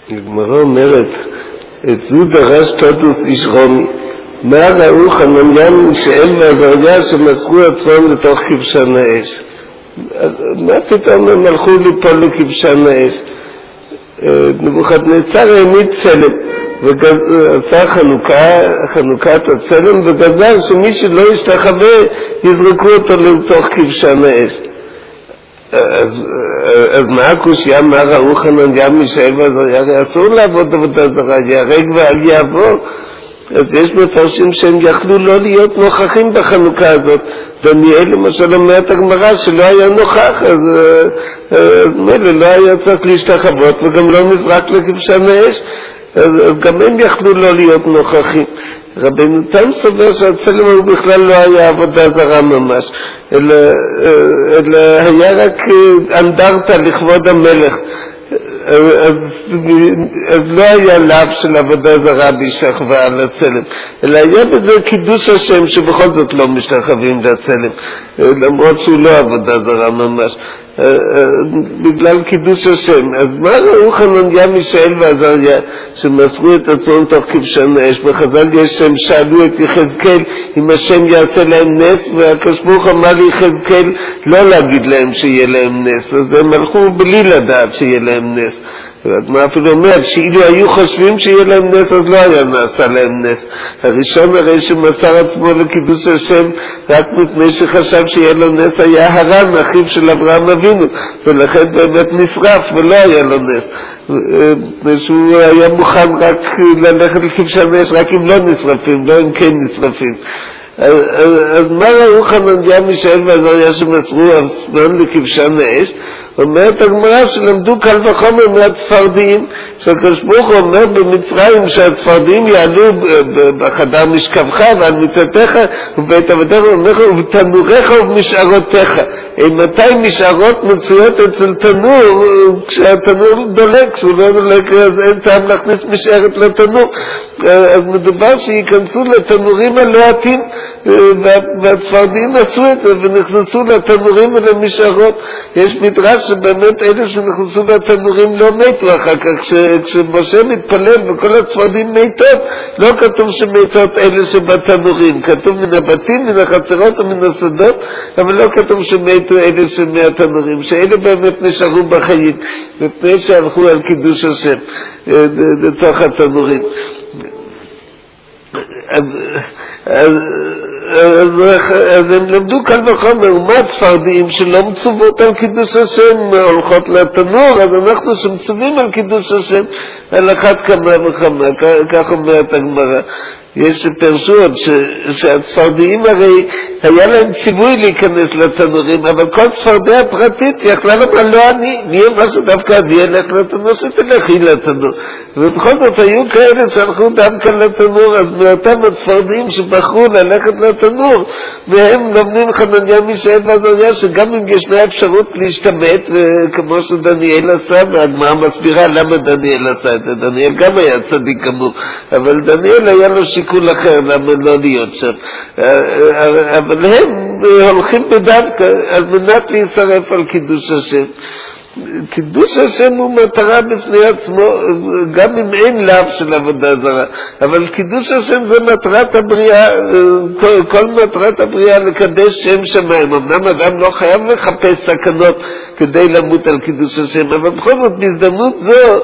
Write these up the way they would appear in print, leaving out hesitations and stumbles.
הגמרא אומרת, את זו דרש טוטוס איש רומי, מה ראו חנניה מישאל ועזריה שמסרו עצמם לתוך כבשן האש? מה פתאום הם הלכו ליפול לכבשן האש? נבוכדנצר העמיד צלם ועשה חנוכת הצלם וגזר שמי שלא ישתחווה יזרקו אותו לתוך כבשן האש. אז מה הקושיה, מה ראו חנניה מישאל ועזריה? הרי אסור לעבוד עבודה זרה, ייהרג ואל יעבור. אז יש מפרשים שהם יכלו לא להיות נוכחים בחנוכה הזאת. דניאל למשל אומרת הגמרא שלא היה נוכח, אז מילא לא היה צריך להשתחוות וגם לא נזרק לכבשן האש, אז גם הם יכלו לא להיות נוכחים. רבנו תם סובר שהצלם הוא בכלל לא היה עבודה זרה ממש, אלא היה רק אנדרטה לכבוד המלך. אז לא היה לאו של עבודה זרה בהשתחווה על הצלם, אלא היה בזה קידוש השם שבכל זאת לא משתחווים לצלם, למרות שהוא לא עבודה זרה ממש, בגלל קידוש השם. אז מה ראו חנניה מישאל ועזריה שמסרו את עצמם תוך כבשן האש? בחז"ל יש שהם שאלו את יחזקאל אם השם יעשה להם נס, והקדוש ברוך הוא אמר ליחזקאל לא להגיד להם שיהיה להם נס, אז הם הלכו בלי לדעת שיהיה להם נס. מה אפילו אומרת שאילו היו חושבים שיהיה להם נס אז לא היה נעשה להם נס. הראשון הרי שמסר עצמו לקידוש השם רק מפני שחשב שיהיה לו נס היה הרן, אחיו של אברהם אבינו, ולכן באמת נשרף ולא היה לו נס, שהוא היה מוכן רק ללכת לכבשן האש רק אם לא נשרפים, לא אם כן נשרפים. אז מה ראו חנניה מישאל ועזריה שמסרו עצמם לכבשן האש? אומרת הגמרא שלמדו קל וחומר מהצפרדעים, שהקדוש ברוך הוא אומר במצרים שהצפרדעים יעלו בחדר משכבך ועל מיטתך ובבית עבדיך ובתנוריך ובמשערותיך. מתי משערות מצויות אצל תנור? כשהתנור דולק, כשהוא לא דולק אז אין טעם להכניס משערת לתנור. אז מדובר שיכנסו לתנורים הלוהטים, והצפרדעים עשו את זה ונכנסו לתנורים ולמשערות. יש מדרש שבאמת אלה שנכנסו לתנורים לא מתו אחר כך. כשמשה מתפלל וכל הצפרדעים מתות, לא כתוב שמתות אלה שבתנורים, כתוב מן הבתים, מן החצרות ומן השדות, אבל לא כתוב שמתו אלה שמהתנורים, שאלה באמת נשארו בחיים מפני שהלכו על קידוש השם לתוך התנורים. אז הם למדו קל וחומר, ומה צפרדעים שלא מצוות על קידוש השם הולכות לתנור, אז אנחנו שמצווים על קידוש השם על אחת כמה וכמה, כך אומרת הגמרא. יש שפרשו עוד שהצפרדעים הרי היה להם ציווי להיכנס לתנורים, אבל כל צפרדע פרטית יכלה לומר לא אני, נהיה משהו דווקא אני אלך לתנור, שתלכי לתנור. ובכל זאת היו כאלה שהלכו דווקא לתנור, אז מאותם הצפרדעים שבחרו ללכת לתנור, והם לומדים חנניה מישאל ועזריה שגם אם ישנה אפשרות להשתמט, כמו שדניאל עשה, והגמרא מסבירה למה דניאל עשה את זה. דניאל גם היה צדיק כמוהו, אבל דניאל היה לו שיקול אחר למה לא להיות שם, אבל הם הולכים בדווקא על מנת להישרף על קידוש השם. קידוש השם הוא מטרה בפני עצמו, גם אם אין לאו של עבודה זרה, אבל קידוש השם זה מטרת הבריאה, כל מטרת הבריאה לקדש שם שמיים. אמנם אדם לא חייב לחפש סכנות כדי למות על קידוש השם, אבל בכל זאת בהזדמנות זו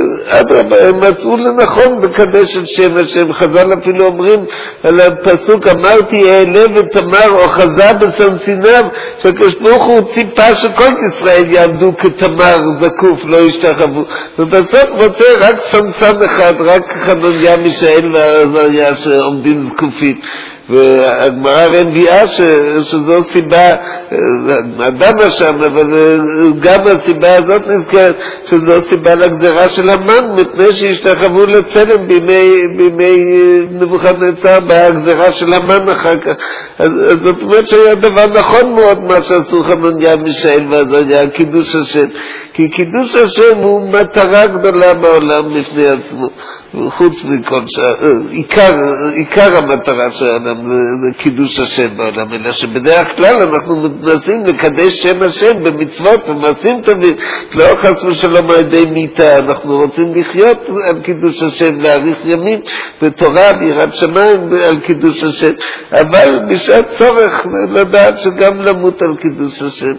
הם מצאו לנכון בקדש את שם השם. חז"ל אפילו אומרים על הפסוק אמרתי אעלה ותמר אוחזה בסנסיניו, שהקדוש ברוך הוא ציפה שכל ישראל יעמדו כתמר זקוף לא ישתחוו, ובסוף מוצא רק סנסן אחד, רק חנניה מישאל ועזריה שעומדים זקופים. והגמרא מביאה שזו סיבה, אדם שם, אבל גם הסיבה הזאת נזכרת שזו סיבה לגזרה של המן, מפני שהשתחוו לצלם בימי נבוכדנצר בהגזרה של המן אחר כך. אז זאת אומרת שהיה דבר נכון מאוד מה שעשו חנניה מישאל ועזריה, קידוש השם, כי קידוש השם הוא מטרה גדולה בעולם לפני עצמו, חוץ מכל עיקר המטרה שהעולם זה קידוש השם בעולם, אלא שבדרך כלל אנחנו מנסים לקדש שם השם במצוות ומעשים טובים, לא חס ושלום על ידי מיתה, אנחנו רוצים לחיות על קידוש השם, להאריך ימים בתורה, ביראת שמיים על קידוש השם, אבל בשעת צורך לדעת שגם למות על קידוש השם.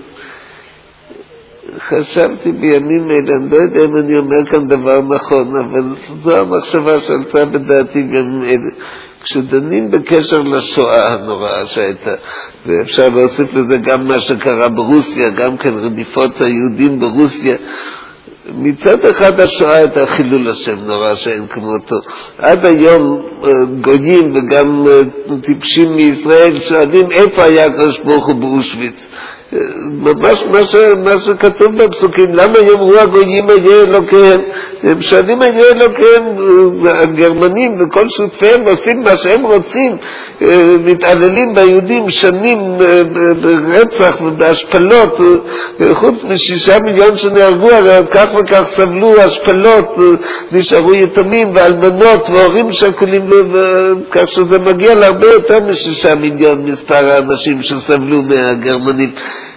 חשבתי בימים אלה, אני לא יודע אם אני אומר כאן דבר נכון, אבל זו המחשבה שעלתה בדעתי בימים אלה. כשדנים בקשר לשואה הנוראה שהייתה, ואפשר להוסיף לזה גם מה שקרה ברוסיה, גם כן רדיפות היהודים ברוסיה, מצד אחד השואה הייתה חילול השם נורא שאין כמותו. עד היום גויים וגם טיפשים מישראל שואלים איפה היה הקדוש ברוך הוא באושוויץ. ממש מה שכתוב בפסוקים, למה יאמרו הגויים היה אלוקיהם? הם שואלים היה אלוקיהם, הגרמנים וכל שותפיהם עושים מה שהם רוצים, מתעללים ביהודים שנים ברצח ובהשפלות, חוץ מ6 מיליון שנהרגו, הרי כך וכך סבלו השפלות, נשארו יתומים ואלמנות והורים שכולים, כך שזה מגיע להרבה יותר מ6 מיליון מספר האנשים שסבלו מהגרמנים.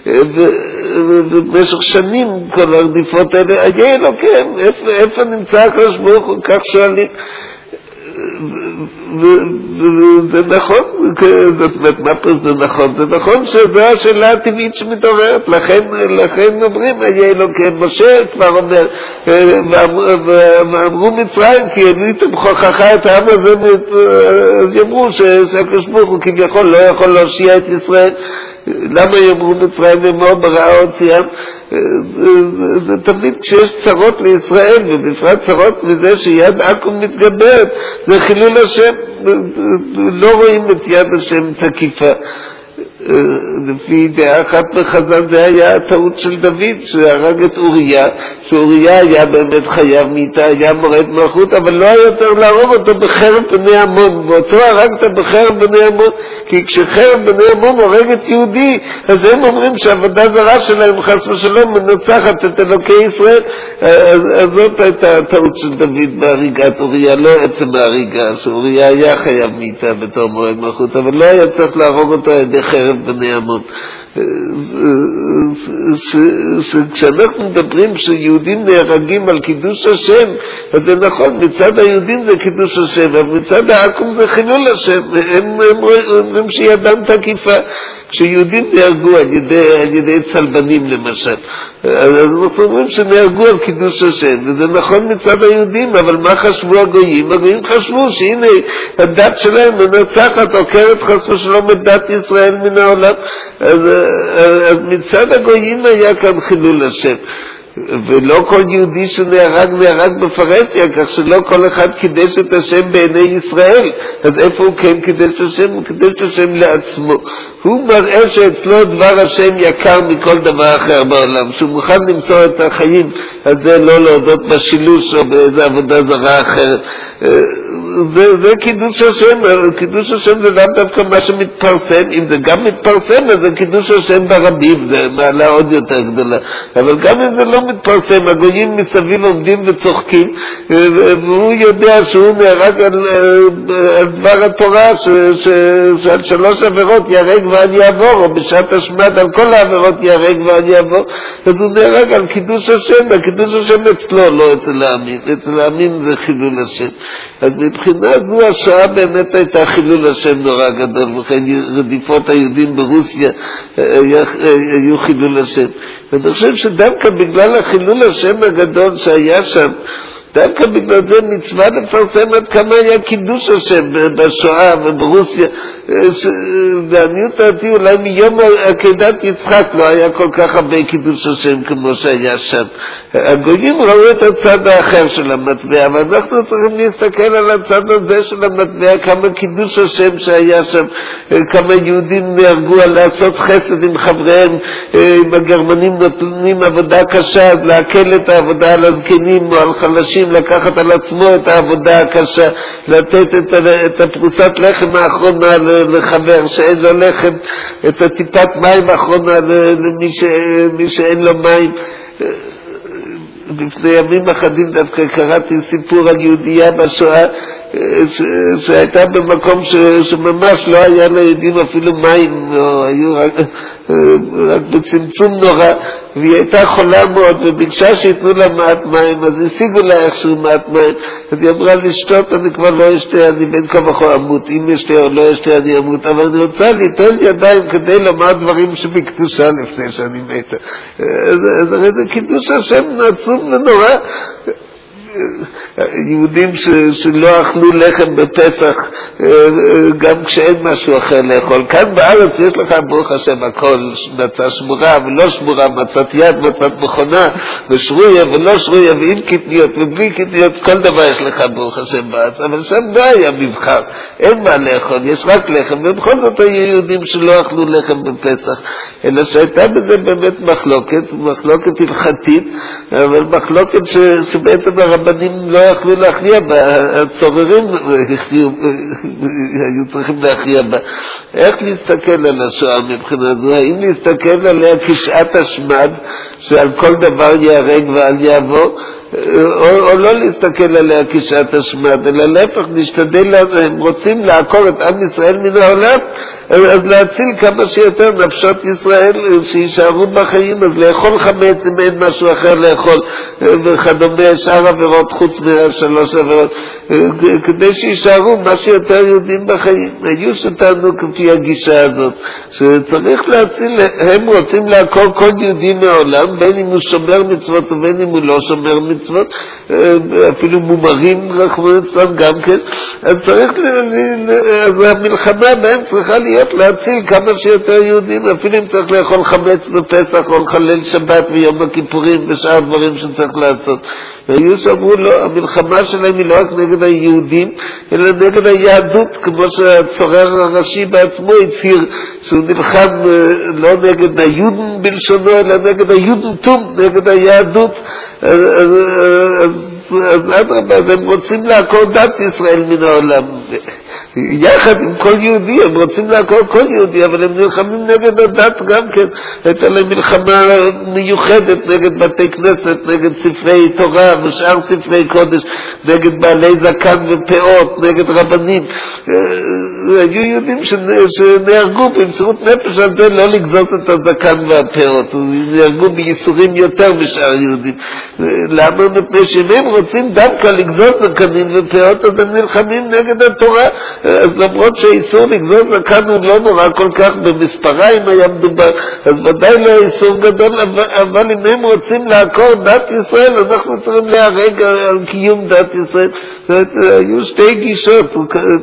ובמשך שנים כל הרדיפות האלה, היה אלוקים, איפה נמצא הקדוש ברוך הוא? כך שואלים. וזה נכון, זאת אומרת, מה פה זה נכון? זה נכון שזו השאלה הטבעית שמתעוררת, לכן אומרים, היה אלוקים, משה כבר אומר, ואמרו מצרים, כי עליתם חוכך את העם הזה, אז יאמרו שהקדוש ברוך הוא כביכול לא יכול להושיע את ישראל, למה יאמרו מצרים ומאור ברעה הוציאם? זה תמיד כשיש צרות לישראל, ובפרט צרות מזה שיד עכו"ם מתגברת, זה חילול השם, לא רואים את יד השם תקיפה. לפי דעה אחת בחז"ל זה היה הטעות של דוד שהרג את אוריה, שאוריה היה באמת חייב מיתה, היה מורד מלכות, אבל לא היה יותר להרוג אותו בחרב בני עמון, ואותו הרגת בחרב בני עמון, כי כשחרב בני עמון הורגת יהודי, אז הם אומרים שהעבודה זרה שלהם חס ושלום מנצחת את אלוקי ישראל. אז זאת הייתה הטעות של דוד בהריגת אוריה, לא עצם ההריגה, שאוריה היה חייב מיתה בתור מורד מלכות, אבל לא היה צריך להרוג אותו על ידי חרב בני עמון. כשאנחנו מדברים שיהודים נהרגים על קידוש השם, אז זה נכון, מצד היהודים זה קידוש השם, אבל מצד העכו"ם זה חילול השם. הם אומרים שידם תקיפה. כשיהודים נהרגו על ידי צלבנים למשל, אז אנחנו אומרים שנהרגו על קידוש השם, וזה נכון מצד היהודים, אבל מה חשבו הגויים? הגויים חשבו שהנה הדת שלהם מנצחת, עוקרת חס ושלום את דת ישראל מן העולם. אז מצד הגויים היה כאן חילול השם, ולא כל יהודי שנהרג בפרהסיה, כך שלא כל אחד קידש את השם בעיני ישראל. אז איפה הוא כן קידש השם? הוא קידש את השם לעצמו. הוא מראה שאצלו דבר השם יקר מכל דבר אחר בעולם, שהוא מוכן למסור את החיים, אז זה לא להודות בשילוש או באיזה עבודה זרה אחרת. זה קידוש השם. קידוש השם זה לא דווקא מה שמתפרסם, אם זה גם מתפרסם אז זה קידוש השם ברבים, זה מעלה עוד יותר גדולה, אבל גם אם זה לא מתפרסם, הגויים מסביב עומדים וצוחקים, והוא יודע שהוא נהרג על דבר התורה, שעל 3 עבירות יהרג ואל יעבור, או בשעת השמד על כל העבירות יהרג ואל יעבור, אז הוא נהרג על קידוש השם, והקידוש השם אצלו, לא אצל העמים. אצל העמים זה חילול השם. אז מבחינה זו השואה באמת הייתה חילול השם נורא גדול, וכן רדיפות היהודים ברוסיה היו חילול השם. ואני חושב שדווקא בגלל החילול השם הגדול שהיה שם, דווקא בגלל זה מצווה לפרסם עד כמה היה קידוש השם בשואה וברוסיה. ועניות דעתי אולי מיום עקדת יצחק לא היה כל כך הרבה קידוש השם כמו שהיה שם. הגויים ראו את הצד האחר של המטבע, ואנחנו צריכים להסתכל על הצד הזה של המטבע, כמה קידוש השם שהיה שם, כמה יהודים נהרגו על לעשות חסד עם חבריהם. אם הגרמנים נותנים עבודה קשה, אז להקל את העבודה על הזקנים או על חלשים, לקחת על עצמו את העבודה הקשה, לתת את הפרוסת לחם האחרונה לחבר שאין לו לחם, את הטיפת מים האחרונה למי שאין לו מים. לפני ימים אחדים דווקא קראתי סיפור על יהודייה בשואה, שהייתה במקום שממש לא היה ליהודים אפילו מים, או היו רק בצמצום נורא, והיא הייתה חולה מאוד וביקשה שיתנו לה מעט מים, אז השיגו לה איכשהו מעט מים, אז היא אמרה לשתות, אני כבר לא אשתה, אני בין כה וכה אמות, אם אשתה או לא אשתה אני אמות, אבל אני רוצה ליטול ידיים כדי לומר דברים שבקדושה לפני שאני מתה. אז הרי זה קידוש השם עצום ונורא. יהודים שלא אכלו לחם בפסח גם כשאין משהו אחר לאכול. כאן בארץ יש לך ברוך השם הכל, מצה שמורה ולא שמורה, מצת יד, מצת מכונה, ושרויה ולא שרויה, ועם קטניות ובלי קטניות, כל דבר יש לך ברוך השם בארץ, אבל שם לא היה מבחר, אין מה לאכול, יש רק לחם, ובכל זאת היו יהודים שלא אכלו לחם בפסח, אלא שהייתה בזה באמת מחלוקת הלכתית, אבל מחלוקת שבעצם הרבנים לא יכלו להכריע בה, הצוררים היו צריכים להכריע בה. איך להסתכל על השואה מבחינה זו? האם להסתכל עליה כשעת השמד, שעל כל דבר ייהרג ועל יעבור, או לא להסתכל עליה כשעת השמד, אלא להפך, נשתדל, הם רוצים לעקור את עם ישראל מן העולם, אז להציל כמה שיותר נפשות ישראל שישארו בחיים, אז לאכול חמץ אם אין משהו אחר לאכול, וכדומה, שאר עבירות חוץ מהשלוש עבירות, כדי שישארו מה שיותר יהודים בחיים. היו שטענו כפי הגישה הזאת, שצריך להציל, הם רוצים לעקור כל יהודי מהעולם, בין אם הוא שומר מצוות ובין אם הוא לא שומר מצוות, אפילו מומרים רחמנא ליצלן גם כן, אז צריך, אז המלחמה בהם צריכה להיות להציל כמה שיותר יהודים, אפילו אם צריך לאכול חמץ בפסח או לחלל שבת ויום הכיפורים ושאר דברים שצריך לעשות. והיו שאמרו לא, המלחמה שלהם היא לא רק נגד היהודים, אלא נגד היהדות, כמו שהצורר הראשי בעצמו הצהיר, שהוא נלחם לא נגד היהודים בלשונו, אלא נגד היהודותום, נגד היהדות. אז אדרבה, הם רוצים לעקור דת ישראל מן העולם. יחד עם כל יהודי, הם רוצים לעקור כל יהודי, אבל הם נלחמים נגד הדת גם כן. הייתה להם מלחמה מיוחדת נגד בתי כנסת, נגד ספרי תורה ושאר ספרי קודש, נגד בעלי זקן ופאות, נגד רבנים. היו יהודים שנהרגו במסירות נפש על זה לא לגזוז את הזקן והפאות, נהרגו בייסורים יותר משאר יהודים. למה? מפני שהם רוצים דווקא לגזוז זקנים ופאות, אז הם נלחמים נגד התורה. אז למרות שהאיסור לגזוז זקן הוא לא נורא כל כך, במספריים היה מדובר, אז ודאי לא איסור גדול, אבל אם הם רוצים לעקור דת ישראל, אנחנו צריכים להיהרג על קיום דת ישראל. היו שתי גישות,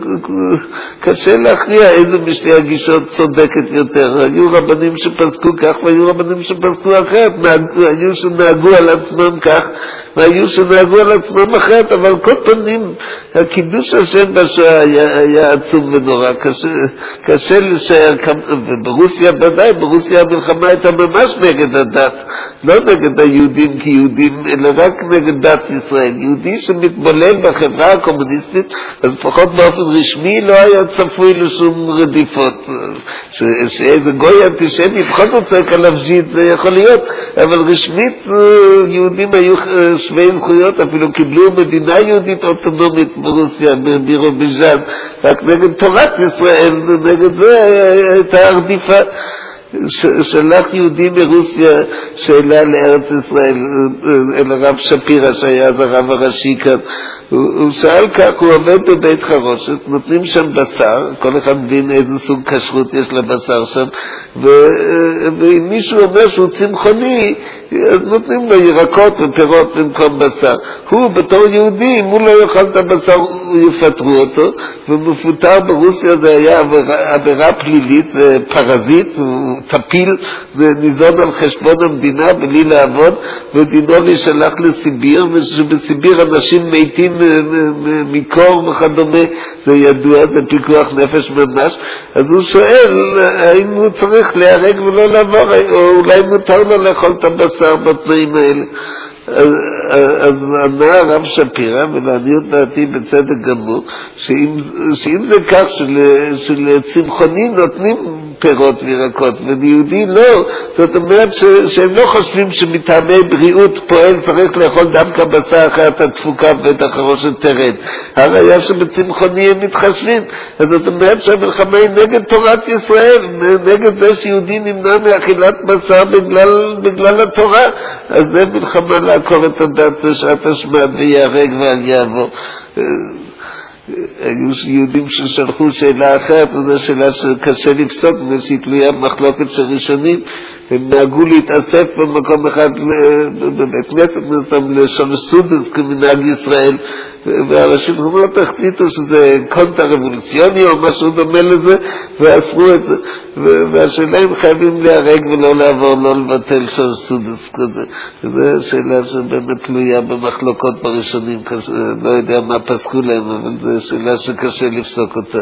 קשה להכריע איזה משתי הגישות צודקת יותר. היו רבנים שפסקו כך והיו רבנים שפסקו אחרת, היו שנהגו על עצמם כך והיו שנהגו על עצמם אחרת, אבל כל פנים הקידוש השם בשואה היה עצום ונורא, קשה לשער, וברוסיה ודאי, ברוסיה המלחמה הייתה ממש נגד הדת, לא נגד היהודים כיהודים, אלא רק נגד דת ישראל. יהודי שמתבולל בחברה הקומוניסטית, אז לפחות באופן רשמי לא היה צפוי לשום רדיפות. שאיזה גוי אנטישמי, בכל זאת צועק עליו ז'יד, זה יכול להיות, אבל רשמית יהודים היו שווי זכויות, אפילו קיבלו מדינה יהודית אוטונומית ברוסיה, בירוביז'אן, רק נגד תורת ישראל, נגד זה הייתה הרדיפה. שלח יהודי מרוסיה שאלה לארץ ישראל אל הרב שפירא שהיה אז הרב הראשי כאן, הוא שאל כך, הוא עובד בבית חרושת, נותנים שם בשר, כל אחד מבין איזה סוג כשרות יש לבשר שם, ואם מישהו אומר שהוא צמחוני, אז נותנים לו ירקות ופירות במקום בשר. הוא בתור יהודי, אם הוא לא יאכל את הבשר, יפטרו אותו, ומפוטר ברוסיה זה היה עבירה פלילית, זה פרזיט, הוא טפיל, זה ניזון על חשבון המדינה בלי לעבוד, ודינו להישלח לסיביר, ושבסיביר אנשים מתים מקור וכדומה, זה ידוע, זה פיקוח נפש ממש. אז הוא שואל האם הוא צריך להיהרג ולא לעבור, או אולי מותר לו לאכול את הבשר בתנאים האלה. אז ענה הרב שפירא, ולעניות דעתי בצדק גמור, שאם זה כך שלצמחונים נותנים פירות וירקות, ויהודי לא. זאת אומרת שהם לא חושבים שמטעמי בריאות פועל צריך לאכול דווקא בשר, אחרת התפוקה בטח הראשת תרד. הראיה שבצמחוני הם מתחשבים. אז זאת אומרת שהמלחמה היא נגד תורת ישראל, נגד זה שיהודי נמנע מאכילת בשר בגלל התורה. אז זה מלחמה לעקור את הדת ושעת השמד ויהרג ואל יעבור. היו יהודים ששלחו שאלה אחרת, וזו שאלה שקשה לפסוק, ושהיא תלויה במחלוקת של ראשונים. הם נהגו להתאסף במקום אחד בבית כנסת, לשון סודס כמנהג ישראל, והאנשים חמורות החליטו שזה קונטר רבולוציוני או משהו דומה לזה, ואסרו את זה. והשאלה הם חייבים להרג ולא לעבור, לא לבטל שון סודס כזה. זו שאלה שבאמת תלויה במחלוקות בראשונים, לא יודע מה פסקו להם, אבל זו שאלה שקשה לפסוק אותה.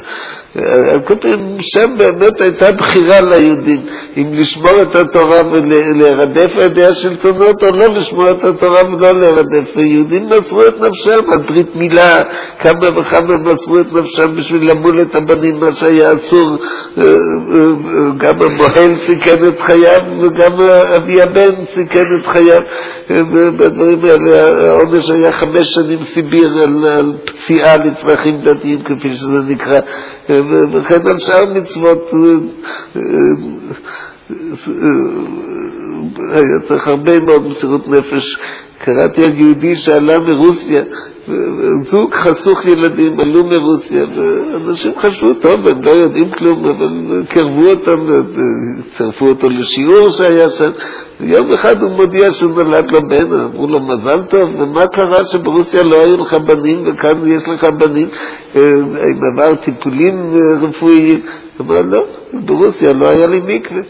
שם באמת הייתה בחירה ליהודים, אם לשמור את התורה ולרדף על ידי השלטונות, או לא לשמור את התורה ולא לרדף. ויהודים מסרו את נפשם על ברית מילה, כמה וכמה מסרו את נפשם בשביל למול את הבנים, מה שהיה אסור. גם המוהל סיכן את חייו, וגם אבי הבן סיכן את חייו. בדברים האלה העונש היה 5 שנים סיביר על פציעה לצרכים דתיים, כפי שזה נקרא. וכן על שאר מצוות היה צריך הרבה מאוד מסירות נפש. קראתי על יהודי שעלה מרוסיה, זוג חסוך ילדים עלו מרוסיה, ואנשים חשבו טוב, הם לא יודעים כלום, אבל קרבו אותם, צרפו אותו לשיעור שהיה שם. יום אחד הוא מודיע שנולד לו בן, אמרו לו מזל טוב, ומה קרה שברוסיה לא היו לך בנים וכאן יש לך בנים? אם עבר טיפולים רפואיים? אמר לא, ברוסיה לא היה לי מקווה.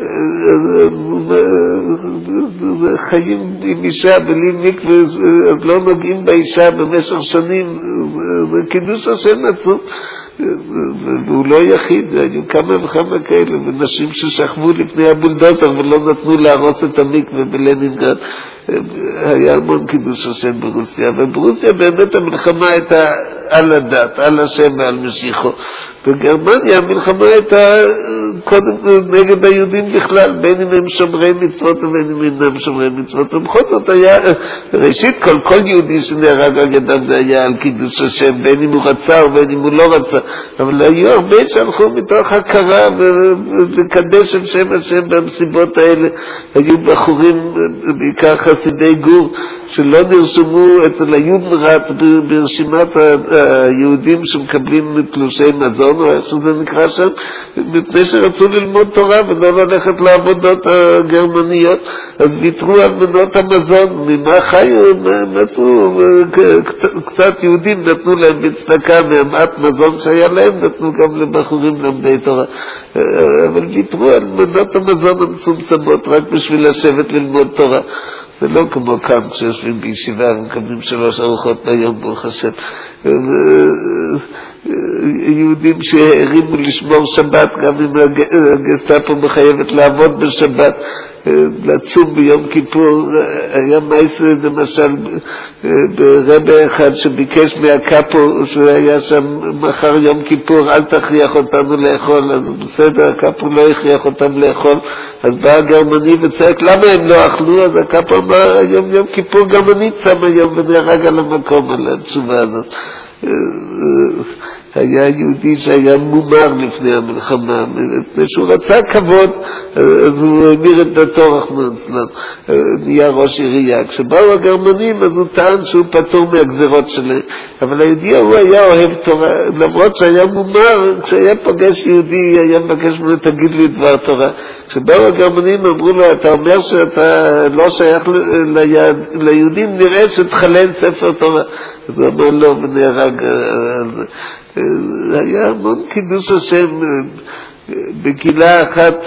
חיים עם אישה בלי מקווה, לא נוגעים באישה במשך שנים, וקידוש השם עצום. והוא לא יחיד, היו כמה וכמה כאלה, ונשים ששכבו לפני הבולדוזר ולא נתנו להרוס את המקווה בלנינגרד. היה המון קידוש השם ברוסיה, וברוסיה באמת המלחמה הייתה על הדת, על השם ועל משיחו. בגרמניה המלחמה הייתה קודם נגד היהודים בכלל, בין אם הם שומרי מצוות ובין אם אינם שומרי מצוות. ובכל זאת היה, ראשית כל יהודי שנהרג על ידם זה היה על קידוש השם, בין אם הוא רצה ובין אם הוא לא רצה. אבל היו הרבה שהלכו מתוך הכרה וקדש את שם השם במסיבות האלה. היו בחורים, בעיקר חסידי גור, שלא נרשמו אצל היודנראט ברשימת היהודים שמקבלים תלושי מזון, או איך שזה נקרא שם, מפני שרצו ללמוד תורה ולא ללכת לעבודות הגרמניות, אז ויתרו על מנות המזון. ממה חיו? מצאו קצת יהודים, נתנו להם בצדקה מהמעט מזון שהיה להם, נתנו גם לבחורים למדי תורה. אבל ויתרו על מנות המזון המצומצמות רק בשביל לשבת ללמוד תורה. זה לא כמו כאן כשיושבים בישיבה ומקבלים 3 ארוחות ביום, ברוך השם. יהודים שהרימו לשמור שבת, גם אם הגסטאפו מחייבת לעבוד בשבת, לצום ביום כיפור. היה מייס למשל ברבא אחד שביקש מהקאפו שהיה שם מחר יום כיפור, אל תכריח אותנו לאכול. אז בסדר, הקאפו לא הכריח אותם לאכול, אז בא הגרמני וצעק למה הם לא אכלו? אז הקאפו אמר יום כיפור גם אני צם היום, ונהרג על המקום על התשובה הזאת. היה יהודי שהיה מומר לפני המלחמה, מפני שהוא רצה כבוד, אז הוא המיר את דתו רחמן צלם, נהיה ראש עירייה. כשבאו הגרמנים אז הוא טען שהוא פטור מהגזרות שלהם, אבל היהודי הוא היה אוהב תורה, למרות שהיה מומר, כשהיה פוגש יהודי היה מבקש ממנו תגיד לי דבר תורה. כשבאו הגרמנים אמרו לו אתה אומר שאתה לא שייך ליהודים, נראה שתחלל ספר תורה. אז הוא אמר לא ונהרג. היה המון קידוש השם. בגילה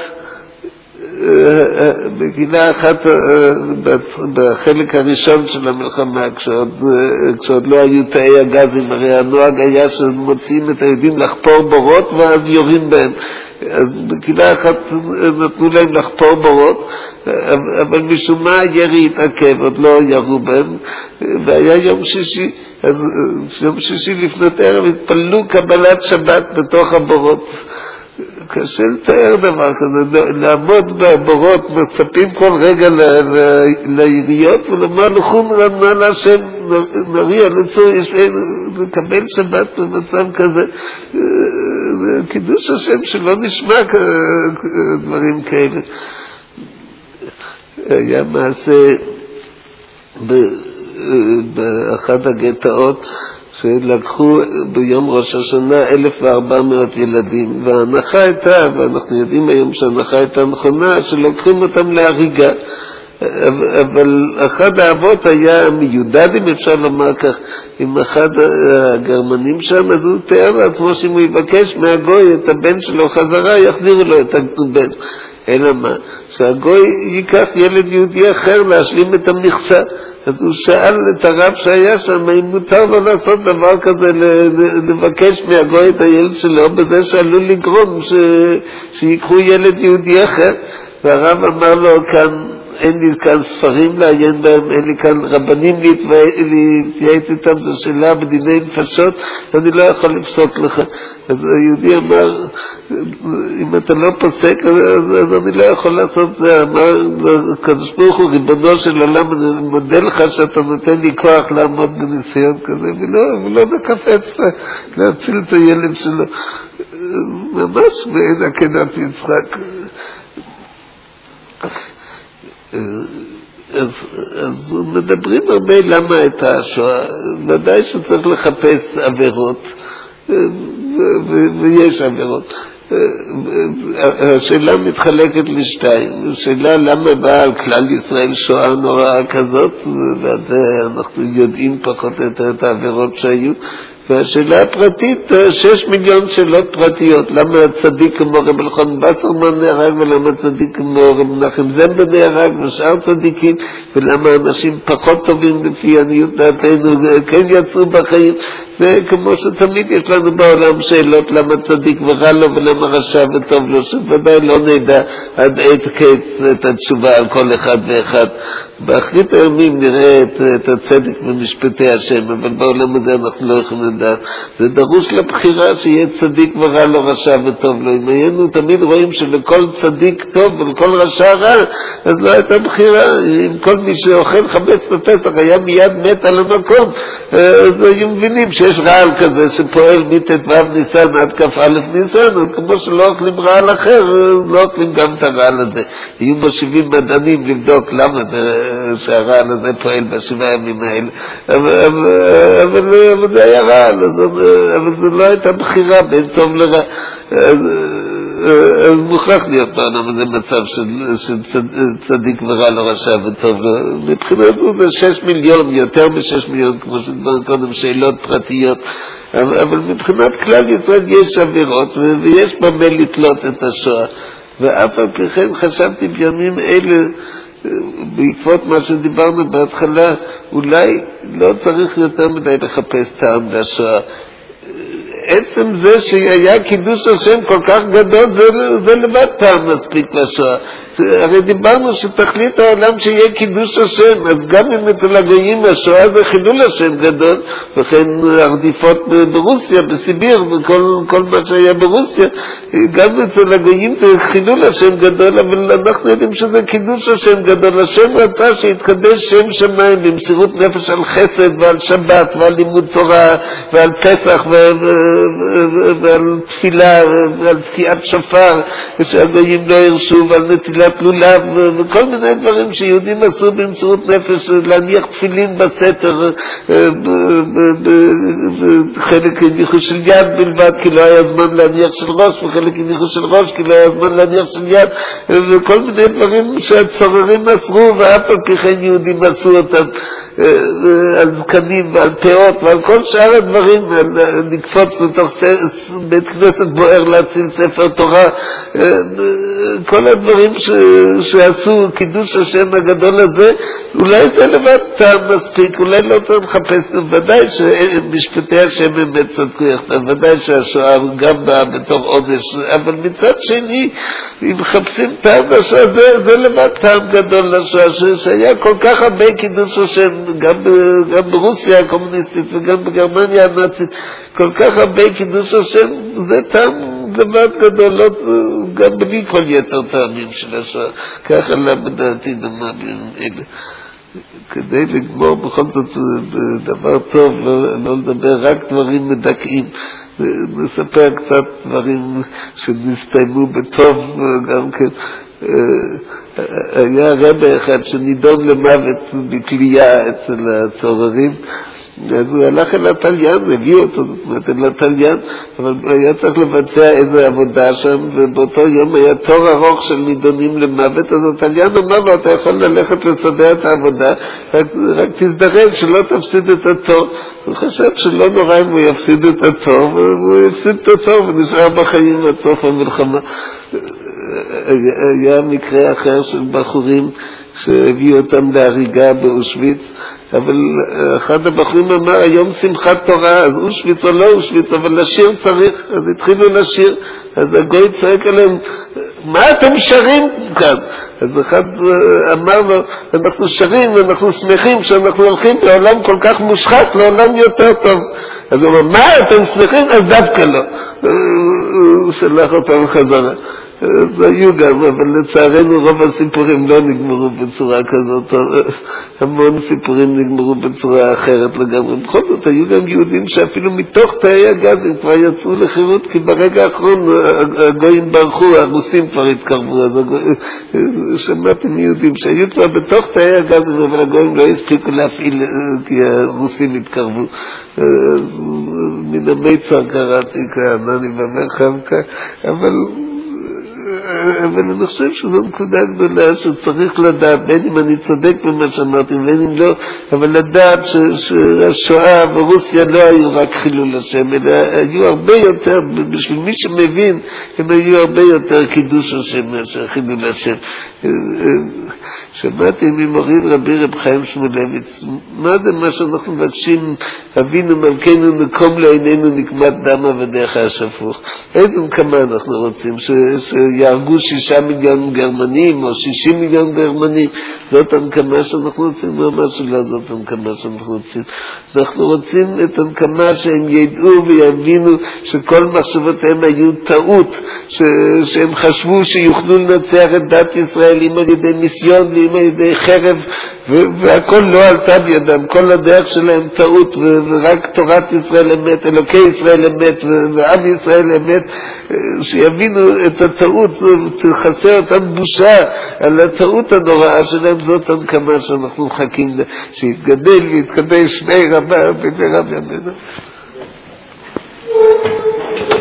אחת בחלק הראשון של המלחמה, כשעוד לא היו תאי הגזים, הרי הנוהג היה שמוציאים את היהודים לחפור בורות ואז יורים בהם. אז בגילה אחת נתנו להם לחפור בורות, אבל משום מה הירי התעכב, עוד לא ירו בהם, והיה יום שישי. אז יום שישי לפנות ערב התפללו קבלת שבת בתוך הבורות. קשה לתאר דבר כזה, לעמוד בבורות, מצפים כל רגע לעיריות ולומר לחומרה נא להשם נריע לצור לקבל שבת במצב כזה. זה קידוש השם שלא נשמע דברים כאלה. היה מעשה באחד הגטאות שלקחו ביום ראש השנה 1,400 ילדים, וההנחה הייתה, ואנחנו יודעים היום שההנחה הייתה נכונה, שלוקחים אותם להריגה. אבל אחד האבות היה מיודד, אם אפשר לומר כך, עם אחד הגרמנים שם, אז הוא תיאר לעצמו שאם הוא יבקש מהגוי את הבן שלו חזרה, יחזירו לו את הבן. אלא מה? שהגוי ייקח ילד יהודי אחר להשלים את המכסה. אז הוא שאל את הרב שהיה שם, אם מותר לו לעשות דבר כזה, לבקש מהגוי את הילד שלו, בזה שעלול לגרום שיקחו ילד יהודי אחר. והרב אמר לו, אין לי כאן ספרים לעיין בהם, אין לי כאן רבנים להתייעץ איתם, זו שאלה בדיני נפשות, אני לא יכול לפסוק לך. אז היהודי אמר, אם אתה לא פוסק, אז אני לא יכול לעשות זה. אמר, הקדוש ברוך הוא, ריבונו של עולם, אני מודה לך שאתה נותן לי כוח לעמוד בניסיון כזה, ולא נקפץ להציל את הילד שלו. ממש בעין עקדת יצחק. אז מדברים הרבה למה הייתה השואה. ודאי שצריך לחפש עבירות, ויש עבירות. השאלה מתחלקת לשתיים. השאלה למה באה על כלל ישראל שואה נוראה כזאת, ועד זה אנחנו יודעים פחות או יותר את העבירות שהיו. והשאלה הפרטית, 6 מיליון שאלות פרטיות. למה הצדיק כמו רב אלחנן בסרמן נהרג, ולמה הצדיק כמו רב מנחם זמבה נהרג, ושאר צדיקים, ולמה אנשים פחות טובים לפי עניות דעתנו כן יצאו בחיים. זה כמו שתמיד יש לנו בעולם שאלות למה צדיק ורע לו ולמה רשע וטוב לו, שוודאי לא נדע עד עת קץ את התשובה על כל אחד ואחד. באחרית הימים נראה את הצדק במשפטי השם, אבל בעולם הזה אנחנו לא יכולים לדעת. זה דרוש לבחירה שיהיה צדיק ורע לו, רשע וטוב לו. אם היינו תמיד רואים שלכל צדיק טוב ולכל רשע רע, אז לא הייתה בחירה. אם כל מי שאוכל חמץ בפסח היה מיד מת על המקום, אז היו מבינים שיש רעל כזה שפועל מט"ו ניסן עד כ"א ניסן, אז כמו שלא אוכלים רעל אחר, לא אוכלים גם את הרעל הזה. יהיו משיבים מדענים לבדוק למה שהרעל הזה פועל בשבעה ימים האלה. אבל זה היה רעל, אבל זה לא הייתה בחירה בין טוב לרע. אז מוכרח להיות בעולם הזה מצב של צדיק ורע לו, רשע וטוב לו. מבחינת זה 6 מיליון, יותר מ6 מיליון, כמו שדבר קודם, שאלות פרטיות. אבל מבחינת כלל ישראל יש עבירות, ויש במה לתלות את השואה. ואף על פי כן חשבתי בימים אלה, בעקבות מה שדיברנו בהתחלה, אולי לא צריך יותר מדי לחפש טעם לשואה. עצם זה שהיה קידוש השם כל כך גדול, זה לבד טעם מספיק לשואה. הרי דיברנו שתכלית העולם שיהיה קידוש השם, אז גם אם אצל הגויים השואה זה חילול השם גדול, וכן הרדיפות ברוסיה, בסיביר, וכל מה שהיה ברוסיה, גם אצל הגויים זה חילול השם גדול, אבל אנחנו יודעים שזה קידוש השם גדול. השם רצה שיתקדש שם שמיים במסירות נפש על חסד ועל שבת ועל לימוד תורה ועל פסח ועל תפילה ועל תקיעת שופר ושהגויים לא ירשו ועל נטילת לולב וכל מיני דברים שיהודים עשו במסירות נפש, להניח תפילין בסתר, חלק הניחו של יד בלבד כי לא היה זמן להניח של ראש, וחלק הניחו של ראש כי לא היה זמן להניח של יד, וכל מיני דברים שהצוררים עשו ואף על פי כן יהודים עשו אותם, על זקנים ועל פאות ועל כל שאר הדברים, נקפוץ לתוך בית כנסת בוער להציל ספר תורה, כל הדברים שעשו קידוש השם הגדול הזה, אולי זה לבד טעם מספיק, אולי לא צריך לחפש. ודאי שמשפטי השם באמת צדקו יחדיו, ודאי שהשואה גם באה בתור עודש, אבל מצד שני, אם מחפשים טעם לשואה, זה לבד טעם גדול לשואה, שהיה כל כך הרבה קידוש השם, גם ברוסיה הקומוניסטית וגם בגרמניה הנאצית, כל כך הרבה קידוש השם, זה דבר גדול, לא, גם בלי כל יתר טעמים של השואה, ככה למדתי דמה בימים אלה. כדי לגמור בכל זאת דבר טוב, לא לדבר רק דברים מדכאים, נספר קצת דברים שנסתיימו בטוב גם כן. היה רבי אחד שנידון למוות בכלייה אצל הצוררים, אז הוא הלך אל התליין, הביא אותו, זאת אומרת, אל התליין, אבל היה צריך לבצע איזו עבודה שם, ובאותו יום היה תור ארוך של נידונים למוות, אז התליין אמר לו, אתה יכול ללכת לסדר את העבודה, רק תזדרז שלא תפסיד את התור. הוא חשב שלא נורא אם הוא יפסיד את התור, והוא יפסיד את התור ונשאר בחיים עד סוף המלחמה. היה מקרה אחר של בחורים שהביאו אותם להריגה באושוויץ, אבל אחד הבחורים אמר, היום שמחת תורה, אז אושוויץ או לא אושוויץ, אבל לשיר צריך, אז התחילו לשיר, אז הגוי צועק עליהם, מה אתם שרים כאן? אז אחד אמר לו, אנחנו שרים ואנחנו שמחים שאנחנו הולכים לעולם כל כך מושחת, לעולם יותר טוב. אז הוא אמר, מה אתם שמחים? אז דווקא לא. הוא שלח אותם חזרה. אז היו גם, אבל לצערנו רוב הסיפורים לא נגמרו בצורה כזאת, המון סיפורים נגמרו בצורה אחרת לגמרי. בכל זאת היו גם יהודים שאפילו מתוך תאי הגז הם כבר יצאו לחירות, כי ברגע האחרון הגויים ברחו, הרוסים כבר התקרבו, אז שמעתי מיהודים שהיו כבר בתוך תאי הגז, אבל הגויים לא הספיקו להפעיל כי הרוסים התקרבו. מן המיצר קראתי כאן, אני במרחב כאן, אבל אני חושב שזו נקודה גדולה שצריך לדעת, בין אם אני צודק במה שאמרתי, בין אם לא, אבל לדעת שהשואה ורוסיה לא היו רק חילול השם, אלא היו הרבה יותר, בשביל מי שמבין, הם היו הרבה יותר קידוש השם מאשר חילול השם. שמעתי ממורים רבי רב חיים שמואלביץ, מה זה מה שאנחנו מבקשים, אבינו מלכנו נקום לעינינו נקמת דם עבדיך השפוך. איזה נקמה אנחנו רוצים, שיהרגו 6 מיליון גרמנים או 60 מיליון גרמנים, זאת הנקמה שאנחנו רוצים, ממש לא זאת הנקמה שאנחנו רוצים. אנחנו רוצים את הנקמה שהם ידעו ויבינו שכל מחשבותיהם היו טעות, שהם חשבו שיוכלו לנצח את דת ישראל אם על ידי ניסיון ואם על ידי חרב, והכל לא עלתה בידם, כל הדרך שלהם טעות, ורק תורת ישראל אמת, אלוקי ישראל אמת, ועם ישראל אמת, שיבינו את הטעות, תחסר אותם בושה על הטעות הנוראה שלהם. זאת הנקמה שאנחנו מחכים שיתגדל ויתקדש שמי רבה במהרה בימינו.